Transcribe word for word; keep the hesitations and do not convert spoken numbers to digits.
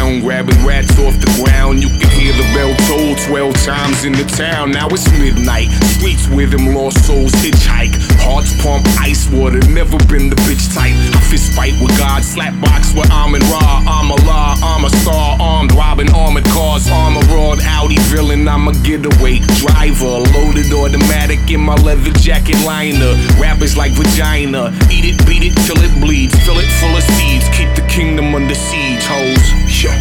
down, grabbing rats off the ground. You can hear the bell toll twelve times in the town. Now it's midnight, streets where them lost souls hitchhike. Hearts pump ice water, never been the bitch type. I fist fight with God, slap box with Amin Ra. I'm Allah, I'm a star, armed, robbing armored cars. Armor roared, Audi villain, I'm a getaway driver. Loaded automatic in my leather jacket liner. Rappers like vagina, eat it, beat it till it bleeds. Fill it full of seeds, keep the kingdom under siege, hoes.